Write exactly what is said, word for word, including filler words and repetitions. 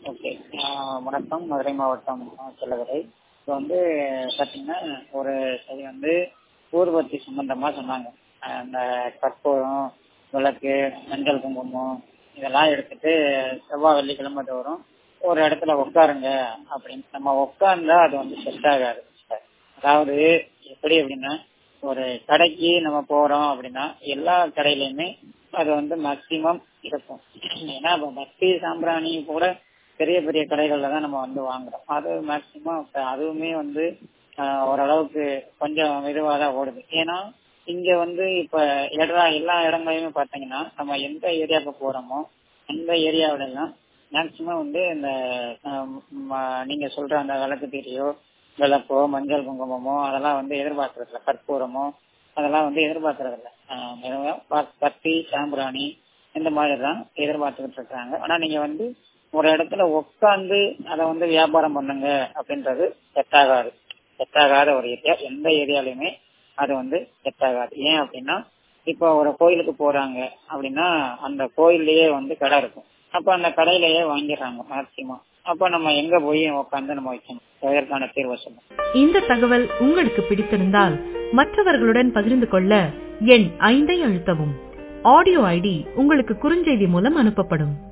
Okay. ஆ வணக்கம். மதுரை மாவட்டம் செல்லதுரை. இப்போ வந்து பார்த்தீங்கன்னா, ஒரு சரி வந்து ஊர்வத்தி சம்பந்தமா சொன்னாங்க. அ அந்த கற்பூரம், விளக்கு, மஞ்சள் குங்குமம் இதெல்லாம் எடுத்துட்டு செவ்வாய், வெள்ளிக்கிழமை தோறும் ஒரு இடத்துல உட்காருங்க அப்படின்னு. நம்ம உட்கார்ந்தா அது வந்து செட் ஆகாது. அதாவது எப்படி அப்படின்னா, ஒரு கடைக்கு நம்ம போறோம் அப்படின்னா எல்லா கடையிலயுமே அது வந்து மேக்சிமம் இருக்கும். ஏன்னா இப்போ பக்தி சாம்பிராணி கூட பெரிய பெரிய கடைகள்ல தான் நம்ம வந்து வாங்குறோம். அது மேக்சிமம் அதுவுமே வந்து ஆஹ், ஓரளவுக்கு கொஞ்சம் மெதுவாக தான் ஓடுது. ஏன்னா இங்க வந்து இப்ப எல்லா எல்லா இடங்களையுமே பார்த்தீங்கன்னா, நம்ம எந்த ஏரியாவுக்கு போறோமோ அந்த ஏரியாவில எல்லாம் மேக்சிமம் வந்து இந்த ஆஹ், ம- நீங்க சொல்ற அந்த விளக்கு தீரியோ விளக்கோ மஞ்சள் குங்குமமோ அதெல்லாம் வந்து எதிர்பார்க்கறது இல்ல. கற்பூரமோ அதெல்லாம் வந்து எதிர்பார்க்கறது இல்ல. ஆஹ், மெதுவா ப- பத்தி சாம்பிராணி இந்த மாதிரி தான் எதிர்பார்த்துக்கிட்டு இருக்காங்க. ஆனா நீங்க வந்து ஒரு இடத்துல உட்காந்து அதை வந்து வியாபாரம் பண்ணுங்க அப்படின்றது செட் ஆகாது. செட் ஆகாத ஒரு ஏரியா எந்த ஏரியாலையுமே அது வந்து செட் ஆகாது. ஏன் அப்படின்னா, இப்போ ஒரு கோயிலுக்கு போறாங்க அப்படின்னா அந்த கோயில்லயே வந்து கடை இருக்கும். அப்ப அந்த கடையிலேயே வாங்கிடுறாங்க மேக்சிமம். அப்ப நம்ம எங்க போய் உட்காந்து நம்ம வைக்கணும்? இதற்கான தீர்வை சொல்லுங்க. இந்த தகவல் உங்களுக்கு பிடித்திருந்தால் மற்றவர்களுடன் பகிர்ந்து கொள்ள எண் ஐந்தை அழுத்தவும். ஆடியோ ஐடி உங்களுக்கு குறுஞ்செய்தி மூலம் அனுப்பப்படும்.